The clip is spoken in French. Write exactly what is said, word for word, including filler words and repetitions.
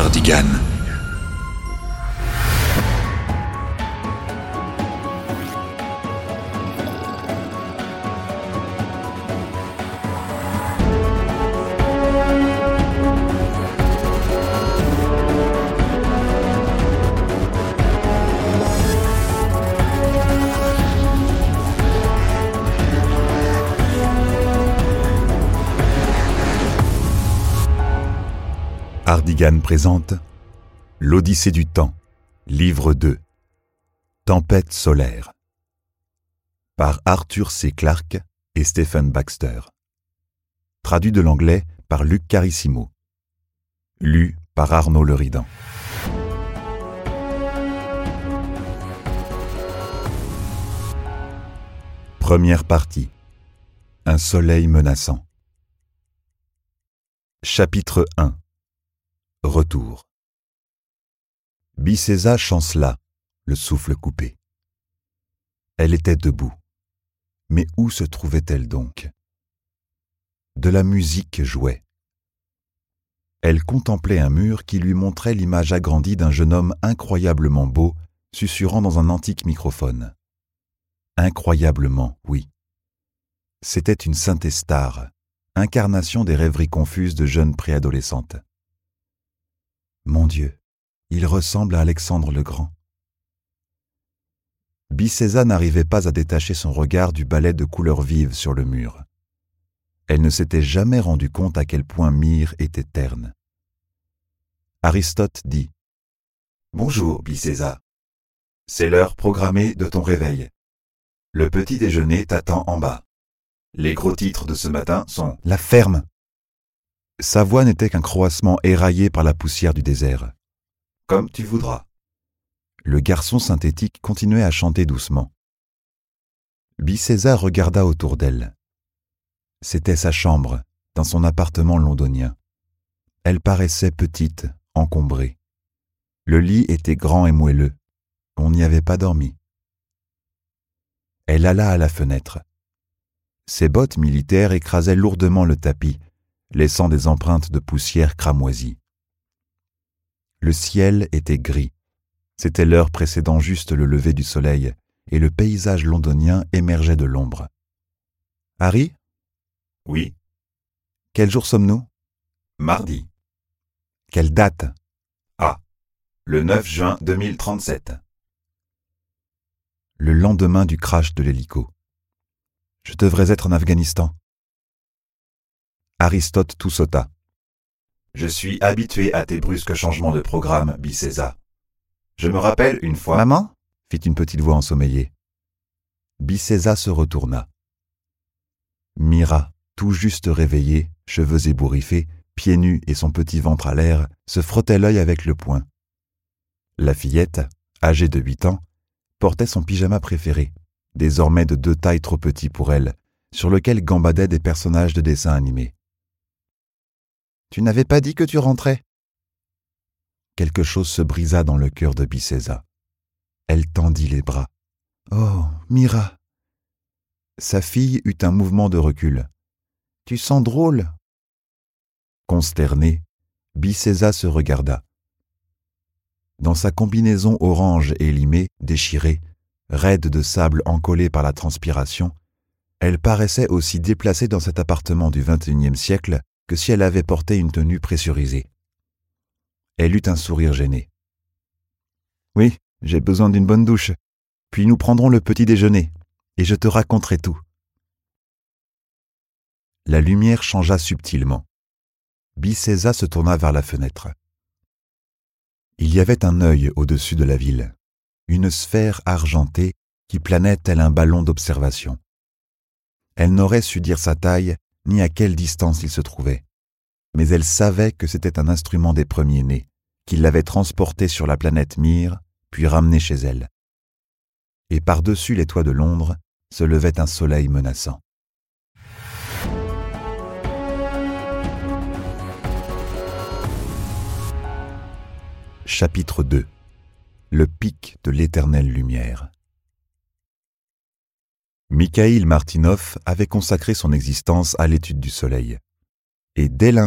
Ardigan. Ardigan présente L'Odyssée du temps, livre deux, Tempête solaire, par Arthur C. Clarke et Stephen Baxter. Traduit de l'anglais par Luc Carissimo. Lu par Arnaud Leridan. Première partie. Un soleil menaçant. Chapitre un. Retour. Bicésa chancela, le souffle coupé. Elle était debout. Mais où se trouvait-elle donc? De la musique jouait. Elle contemplait un mur qui lui montrait l'image agrandie d'un jeune homme incroyablement beau, susurrant dans un antique microphone. Incroyablement, oui. C'était une Saint-Estare, incarnation des rêveries confuses de jeunes préadolescentes. Mon Dieu, il ressemble à Alexandre le Grand. Bicésa n'arrivait pas à détacher son regard du balai de couleurs vives sur le mur. Elle ne s'était jamais rendu compte à quel point Myrrhe était terne. Aristote dit « Bonjour, Bicésa. C'est l'heure programmée de ton réveil. Le petit déjeuner t'attend en bas. Les gros titres de ce matin sont « La ferme ». Sa voix n'était qu'un croassement éraillé par la poussière du désert. « Comme tu voudras. » Le garçon synthétique continuait à chanter doucement. Bicésa regarda autour d'elle. C'était sa chambre, dans son appartement londonien. Elle paraissait petite, encombrée. Le lit était grand et moelleux. On n'y avait pas dormi. Elle alla à la fenêtre. Ses bottes militaires écrasaient lourdement le tapis, laissant des empreintes de poussière cramoisie. Le ciel était gris. C'était l'heure précédant juste le lever du soleil, et le paysage londonien émergeait de l'ombre. « Harry ?»« Oui. »« Quel jour sommes-nous ?»« Mardi. »« Quelle date ?»« Ah, le neuf juin deux mille trente-sept. » Le lendemain du crash de l'hélico. « Je devrais être en Afghanistan. » Aristote toussota. « Je suis habitué à tes brusques changements de programme, Bicésa. Je me rappelle une fois... »« Maman ?» fit une petite voix ensommeillée. Bicésa se retourna. Mira, tout juste réveillée, cheveux ébouriffés, pieds nus et son petit ventre à l'air, se frottait l'œil avec le poing. La fillette, âgée de huit ans, portait son pyjama préféré, désormais de deux tailles trop petits pour elle, sur lequel gambadaient des personnages de dessins animés. « Tu n'avais pas dit que tu rentrais ?» Quelque chose se brisa dans le cœur de Bicésa. Elle tendit les bras. « Oh, Mira !» Sa fille eut un mouvement de recul. « Tu sens drôle !» Consternée, Bicésa se regarda. Dans sa combinaison orange élimée, déchirée, raide de sable encollée par la transpiration, elle paraissait aussi déplacée dans cet appartement du vingt et unième siècle que si elle avait porté une tenue pressurisée. Elle eut un sourire gêné. « Oui, j'ai besoin d'une bonne douche. Puis nous prendrons le petit déjeuner, et je te raconterai tout. » La lumière changea subtilement. Bicésa se tourna vers la fenêtre. Il y avait un œil au-dessus de la ville, une sphère argentée qui planait tel un ballon d'observation. Elle n'aurait su dire sa taille ni à quelle distance il se trouvait, mais elle savait que c'était un instrument des premiers-nés, qui l'avait transporté sur la planète Myrrhe, puis ramené chez elle. Et par-dessus les toits de Londres se levait un soleil menaçant. Chapitre deux. Le pic de l'éternelle lumière. Mikhaïl Martynov avait consacré son existence à l'étude du soleil. Et dès